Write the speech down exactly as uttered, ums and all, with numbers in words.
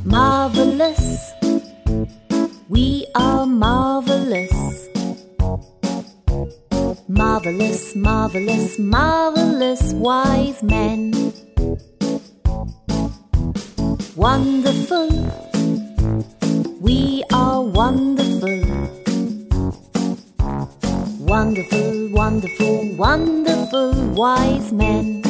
Marvelous, we are marvelous. Marvelous, marvelous, marvelous wise men. Wonderful, we are wonderful. Wonderful, wonderful, wonderful wise men.